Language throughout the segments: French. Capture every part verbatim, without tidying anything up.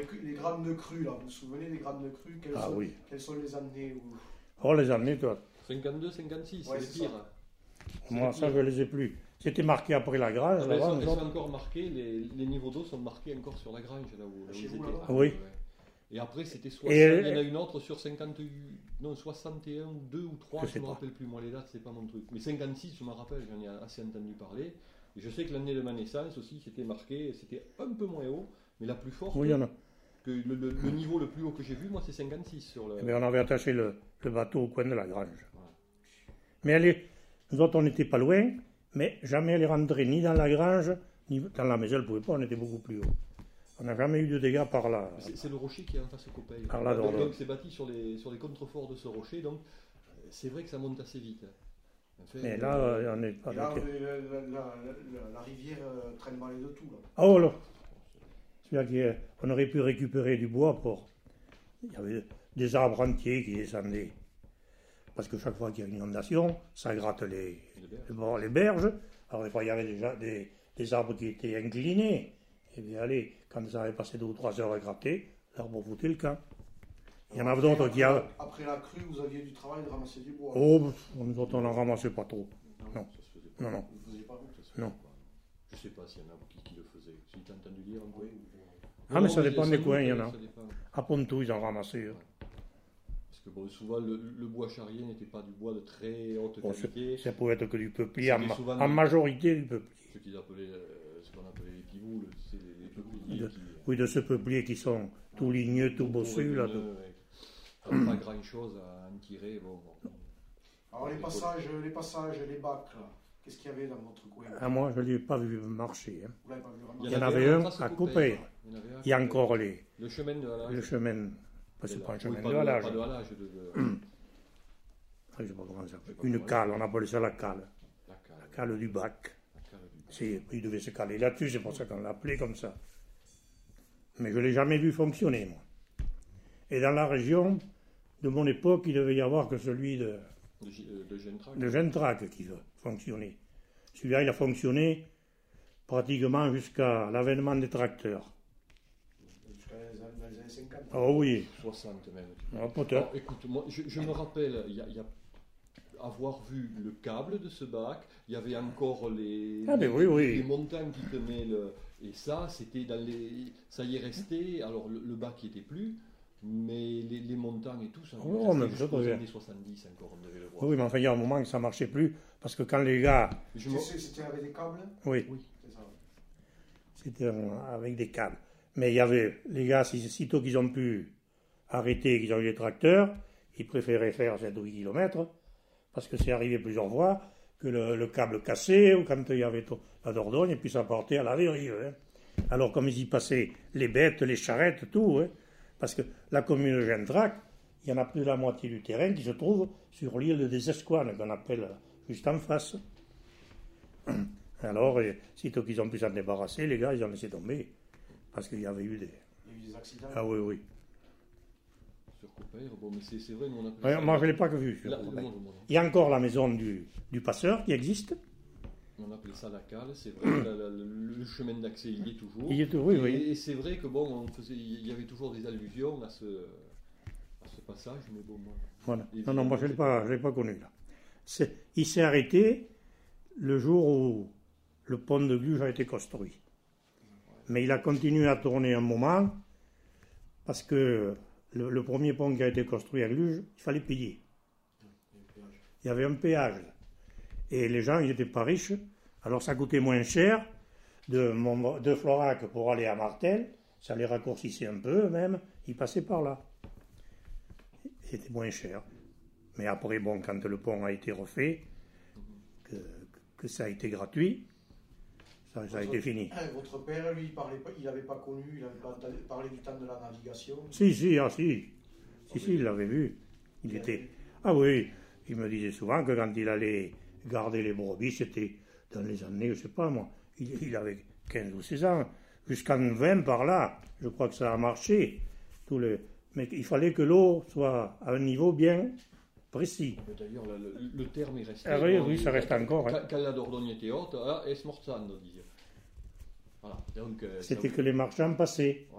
les, les grandes de crues, là, vous vous souvenez des grandes de crues? Quelles, Ah sont, oui. quelles sont les années où... Oh, les années, toi. cinquante-deux cinquante-six, Ouais, c'est c'est pire. Moi, ça, je ne les ai plus. C'était marqué après la grange. Ah, ben, là-bas, elles nous sont autres. encore marqués, les, les niveaux d'eau sont marqués encore sur la grange, là où, là où Chez ils vous, étaient. là-bas? Ah, Oui. ouais. Et après, c'était soixante, Et- il y en a une autre sur cinquante-huit, non, soixante et un, ou deux ou trois, Je je sais ne me pas. rappelle plus, moi les dates, c'est pas mon truc. Mais cinquante-six, je me rappelle, j'en ai assez entendu parler. Et je sais que l'année de ma naissance aussi, c'était marqué, c'était un peu moins haut, mais la plus forte, Oui, il y en a. que le, le- le niveau le plus haut que j'ai vu, moi, c'est cinquante-six sur le... Eh bien, on avait attaché le, le bateau au coin de la grange. Voilà. Mais elle est, nous autres, on n'était pas loin, mais jamais elle est rentrée ni dans la grange, ni dans la maison, elle ne pouvait pas, on était beaucoup plus haut. On n'a jamais eu de dégâts par là. C'est c'est le rocher qui est en face au Copail. Par là, donc, dans le- donc c'est bâti sur les, sur les contreforts de ce rocher, donc euh, c'est vrai que ça monte assez vite. Enfin, Mais là, euh, on n'est pas... Et là, avec- la, la, la, la, la rivière euh, traîne mal de tout, là. Oh là, c'est-à-dire qu'on aurait pu récupérer du bois pour... Il y avait des arbres entiers qui descendaient. Parce que chaque fois qu'il y a une inondation, ça gratte les, les berges. les bords, les berges. Alors des fois, il y avait déjà des, des arbres qui étaient inclinés. Et bien allez, quand ça avait passé deux ou trois heures à gratter, l'arbre foutait le camp. Il y en a d'autres qui... A... Après la crue, vous aviez du travail de ramasser du bois. Oh, nous autres, on n'en ramassait pas trop. Non. Ça se faisait pas. Non, non. Vous ne faisiez pas vous? Ça se faisait Non. pas. Je sais pas s'il y en a qui, qui le faisaient. Si tu as entendu dire un peu. Ah, mais ça dépend des sans coins, doute, il y en a. ça dépend. À Pontou, ils en ramassaient. eux. Parce que bon, souvent, le, le bois charrier n'était pas du bois de très haute Bon, c'est- qualité. ça pouvait être que du peuplier, en, C'était ma- souvent en des- majorité du peuplier. Ce qu'ils appelaient, euh, ce qu'on appelait les pivoules, c'est les, les peupliers De- qui... Oui, de ce peuplier qui sont tout ligneux, tout bossus, là. tout- Tout. Pas grand chose à en tirer. Bon, bon. Alors les passages, les passages, les bacs, là, qu'est-ce qu'il y avait dans votre coin? Ah, moi, je ne l'ai pas vu marcher. hein. Vous l'avez pas vu Il y ramasser? en avait un face au à Copail. Copail. Il y en avait un Il y a à encore Copail. les, Le chemin de halage. le chemin, pas c'est De pas un la- chemin oui, de pas halage. Pas de hein. halage, de, de- Ah, je sais pas comment ça Je sais s'appelle. pas Une comment cale, on appelait ça la cale. la cale. La cale du bac. La cale du- C'est- Il devait se caler là-dessus, c'est pour ça qu'on l'appelait comme ça. Mais je ne l'ai jamais vu fonctionner, moi. Et dans la région, de mon époque, il devait y avoir que celui de, De, G- euh, de Gentrac. de Gentrac qui fonctionnait. Celui-là, il a fonctionné pratiquement jusqu'à l'avènement des tracteurs. Jusqu'à les années- dans les années cinquante. Oh oui, soixante même. ah, peut-être. Alors, écoute, moi, je, je me rappelle, il y, a, il y a avoir vu le câble de ce bac, il y avait encore les, Ah, ben les, oui, oui. les montagnes qui tenaient le... Et ça, c'était dans les... Ça y est resté, alors le, le bac n'y était plus, mais les, les montagnes et tout, ça Oh, restait mais jusqu'aux ça, très années bien. soixante-dix encore, on devait le voir. Oui, mais enfin, il y a un moment que ça ne marchait plus, parce que quand les gars... Je me- C'est- C'était avec des câbles? Oui, Oui. C'est ça. c'était euh, avec des câbles. Mais il y avait, les gars, si- sitôt qu'ils ont pu arrêter, qu'ils ont eu les tracteurs, ils préféraient faire sept ou huit kilomètres, parce que c'est arrivé plusieurs fois que le, le câble cassait, ou quand il y avait to- la Dordogne, et puis ça partait à la dérive. hein. Alors, comme ils y passaient les bêtes, les charrettes, tout, hein, parce que la commune de Gentrac, il y en a plus de la moitié du terrain qui se trouve sur l'île des Escoines, qu'on appelle juste en face. Alors, et, sitôt qu'ils ont pu s'en débarrasser, les gars, ils ont laissé tomber, parce qu'il y avait eu des... Il y a eu des accidents. Ah oui, oui. Sur Copaire, bon, mais c'est c'est vrai, nous on appelait Ouais, ça- moi, je ne l'ai pas que vu. Là, le monde, le monde. Il y a encore la maison du, du passeur qui existe. On appelait ça la cale, c'est vrai, la- la- le, le chemin d'accès il y est toujours. Il y est, oui, Et, oui. et c'est vrai que bon, on faisait, il y avait toujours des allusions à ce, à ce passage, mais bon, moi, Voilà. Et Non, non, moi, je ne l'ai évidemment, pas, je l'ai pas connu, là. C'est- il s'est arrêté le jour où le pont de Gluge a été construit. Mais il a continué à tourner un moment, parce que le, le premier pont qui a été construit à Gluge, il fallait payer. Il y avait un péage. Et les gens, ils n'étaient pas riches, alors ça coûtait moins cher de, Mont- de Florac pour aller à Martel, ça les raccourcissait un peu même, ils passaient par là. C'était moins cher. Mais après, bon, quand le pont a été refait, que, que ça a été gratuit, ça, ça a été fini. Ah, votre père, lui, il parlait pas, il n'avait pas connu, il n'avait pas entendu parler du temps de la navigation. Si, si, ah si, si, si, il l'avait vu. Il était... Ah oui, il me disait souvent que quand il allait garder les brebis, c'était dans les années, je ne sais pas moi, il, il avait quinze ou seize ans, jusqu'en vingt par là, je crois que ça a marché. Tous les... Mais il fallait que l'eau soit à un niveau bien précis. mais d'ailleurs le, le- le terme est resté. Ah oui, bon, oui, ça il- reste encore, Quand, hein. quand la Dordogne était haute, ah, es morzando, disait. Voilà, donc. euh, C'était ça- que les marchands passaient. Voilà.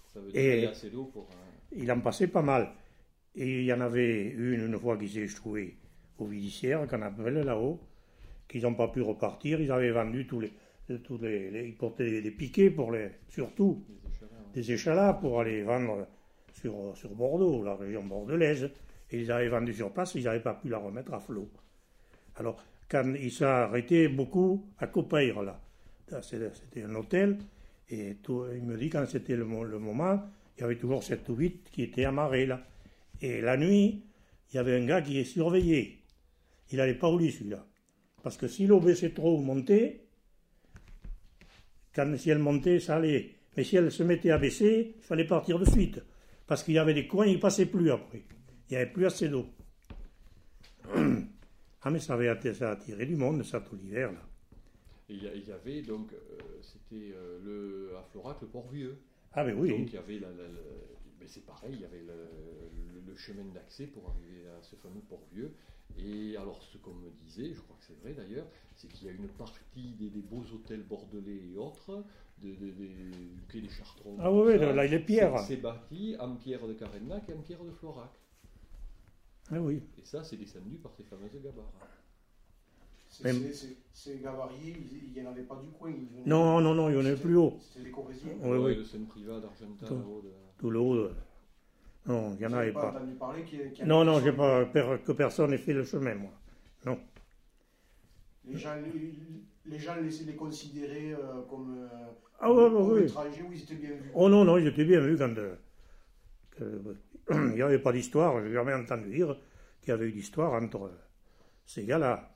Ça veut Et- dire assez d'eau pour. euh, Il en passait pas mal. Et il y en avait une, une fois qui s'est échouée au Villissière, qu'on appelle là-haut, qu'ils n'ont pas pu repartir. Ils avaient vendu tous les. Tous les, les- ils portaient des, des piquets, pour les, surtout les échalas, ouais. des échalas, pour aller vendre sur, sur Bordeaux, la région bordelaise. Et ils avaient vendu sur place, ils n'avaient pas pu la remettre à flot. Alors, quand il s'est arrêté beaucoup à Copaire, là, c'était un hôtel, et tout- il me dit quand c'était le, mo- le moment, il y avait toujours sept ou huit qui étaient amarrés là. Et la nuit, il y avait un gars qui est surveillé. Il n'allait pas au lit celui-là. Parce que si l'eau baissait trop ou montait, quand, si elle montait, ça allait. Mais si elle se mettait à baisser, il fallait partir de suite. Parce qu'il y avait des coins, il ne passait plus après. Il n'y avait plus assez d'eau. Ah mais ça avait attiré, ça a attiré du monde, ça, tout l'hiver, là. Et il y, a- il y avait donc, euh, c'était euh, le, à Florac, le Port-Vieux. Ah mais oui. Donc il y avait la, la- la- mais c'est pareil, il y avait le, le- le chemin d'accès pour arriver à ce fameux Port-Vieux. Et alors ce qu'on me disait, je crois que c'est vrai d'ailleurs, c'est qu'il y a une partie des, des beaux hôtels bordelais et autres, de, de- des- du quai des Chartrons. Ah oui, tout oui, ça, là, il est pierre. C'est c'est bâti en pierre de Carennac et en pierre de Florac. Ah oui. Et ça, c'est descendu par ces fameuses gabarres. C'est- Même- c'est- c'est- Ces gavariers, il n'y en avait pas du coin. ils venaient- Non, non, non, il y en avait C'était- plus haut. C'était des Corésiens. Oui, Ouais, oui. Le Seine-Privat d'Argentan, Tout. là-haut. De... Tout le haut. euh, Non, il n'y en Vous avait n'avez pas pas. entendu parler qu'il y ait- qu'il y Non, avait non, j'ai personne. pas per- que personne ait fait le chemin, moi. Non. Les gens les, les, gens les, les considéraient euh, comme, euh, Ah ouais, ouais, comme oui. étrangers, oui, ils étaient bien vus. Oh non, non, ils étaient bien vus quand. euh, que- il n'y avait pas d'histoire, je n'ai jamais entendu dire qu'il y avait eu d'histoire entre euh, ces gars-là.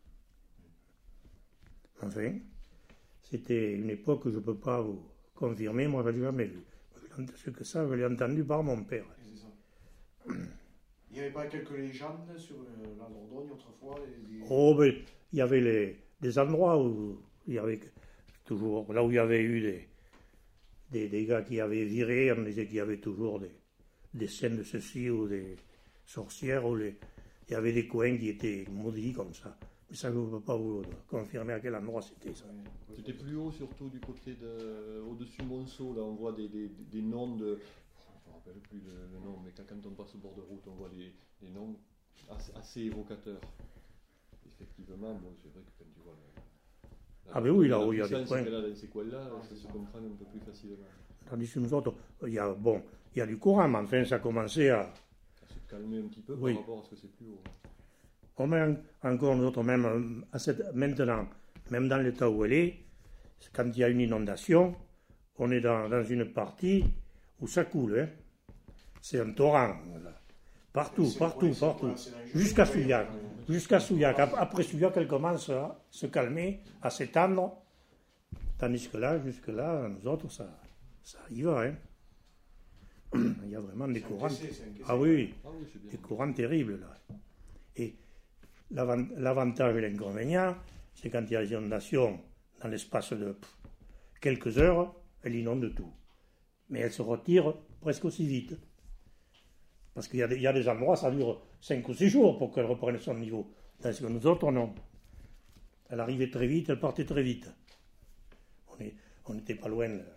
Enfin, c'était une époque que je ne peux pas vous confirmer, moi je l'ai jamais vu. Ce que ça, je l'ai entendu par mon père. C'est ça. Il n'y avait pas quelques légendes sur le- la Dordogne autrefois et des- Oh, ben, il y avait les, des endroits où il y avait toujours, là où il y avait eu des, des, des gars qui avaient viré, on disait qu'il y avait toujours des, des scènes de ceci ou des sorcières, ou les, il y avait des coins qui étaient maudits comme ça. Mais ça, je ne peux pas vous confirmer à quel endroit c'était ça. C'était plus haut, surtout du côté de. Au-dessus de Monceau, là, on voit des, des, des noms de. Je ne me rappelle plus le, le nom, mais quand on passe au bord de route, on voit des, des noms assez, assez évocateurs. Effectivement, bon, c'est vrai que quand tu vois. La, Ah, ben oui, là la où il y a des puissance coins. qu'elle a dans ces coins-là, ça se comprend un peu plus facilement. Tandis que nous autres, il y a, bon, il y a du courant, mais enfin, ça commençait à. Ça se calmer un petit peu Oui. par rapport à ce que c'est plus haut. On met encore nous autres, même euh, à cette, maintenant, même dans l'état où elle est, quand il y a une inondation, on est dans, dans une partie où ça coule. Hein. C'est un torrent. Voilà. Partout, C'est- partout, ouais, c'est- partout. ouais, c'est dangereux. Jusqu'à Ouais, Souillac. ouais, Jusqu'à Souillac. Ap- Après Souillac, elle commence à se calmer, à s'étendre. Tandis que là, jusque-là, nous autres, ça, ça y va. Hein. Il y a vraiment des C'est courants. encaissé, c'est encaissé. Ah oui, Ah oui, c'est bien. des courants terribles là. Et l'avan- l'avantage et l'inconvénient, c'est quand il y a des inondations dans l'espace de pff, quelques heures, elle inonde tout. Mais elle se retire presque aussi vite. Parce qu'il y a des, il y a des endroits, ça dure cinq ou six jours pour qu'elle reprenne son niveau. Tandis que nous autres, non. Elle arrivait très vite, elle partait très vite. On est- on n'était pas loin. euh,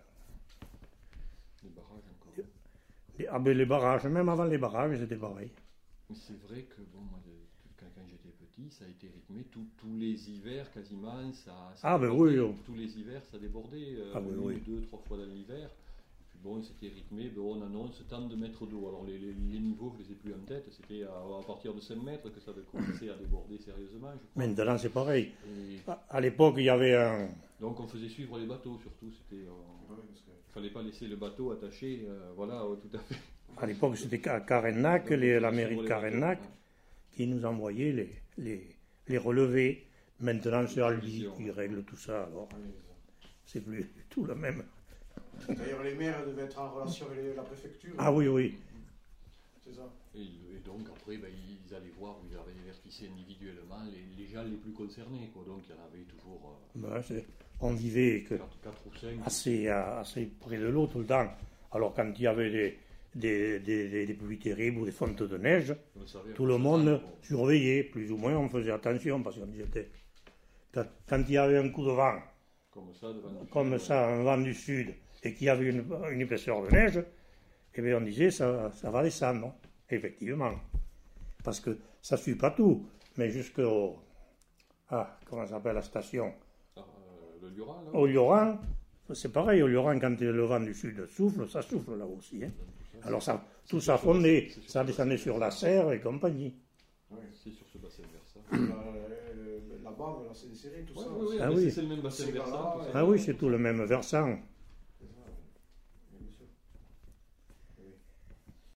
Les barrages encore. des- ah ben les barrages, même avant les barrages, c'était pareil. Mais c'est vrai que bon, moi, de- quand, quand j'étais petit, ça a été rythmé tout- tous les hivers quasiment. Ça, ça Ah, ben débordait. oui, oh. Tous les hivers, ça débordait. euh, Ah, oui, une, oui. deux, trois fois dans l'hiver. Puis bon, c'était rythmé. Bon, on annonce tant de mètres d'eau. Alors les, les- les niveaux, je les ai plus en tête. C'était à, à partir de cinq mètres que ça avait commencé à déborder sérieusement, je crois. Maintenant, c'est pareil. Et À- À l'époque, il y avait un. donc on faisait suivre les bateaux surtout. C'était, euh, Ouais, parce que- il fallait pas laisser le bateau attaché. euh, voilà, euh, tout à fait. À l'époque, c'était à Carennac, Donc, on les- faisait la suivre mairie de les Carennac, bateaux, qui nous envoyait les, les, les relevés. Maintenant, c'est Albi Vision. qui règle tout ça. Alors, Ouais, c'est plus du tout le même. c'est ça. D'ailleurs, les maires devaient être en relation avec les- la préfecture. Ah oui, oui. C'est ça. Et, et donc après, ben, ils allaient voir, ils avaient avertissé individuellement les, les gens les plus concernés. Quoi. Donc il y en avait toujours Ben, c'est- on vivait que euh, quatre ou cinq. assez, euh, assez près de l'eau tout le temps. Alors, quand il y avait des, des, des, des- des pluies terribles ou des fontes de neige, On savait à tout quoi le monde s'attendre, quoi. surveillait. Plus ou moins, on faisait attention parce qu'on disait. Quand, quand il y avait un coup de vent, Comme ça, devant le comme feu, ça, un vent du sud, et qu'il y avait une, une épaisseur de neige, eh bien on disait ça, ça va descendre, effectivement. Parce que ça ne suit pas tout, mais jusqu'au... Ah, comment ça s'appelle la station Ah, euh, le Lioran, là. Au Lioran, c'est pareil, au Lioran, quand le vent du sud souffle, ça souffle là aussi. Hein. Alors ça, tout ça fondait, ça descendait sur la serre et compagnie. Ouais. C'est sur ce bassin versant. La, la, la bave, la série, tout Ouais, ça. ouais, ouais, Ah mais oui. c'est le même bassin C'est versant. là, tout ça. Ah oui, c'est tout le même versant.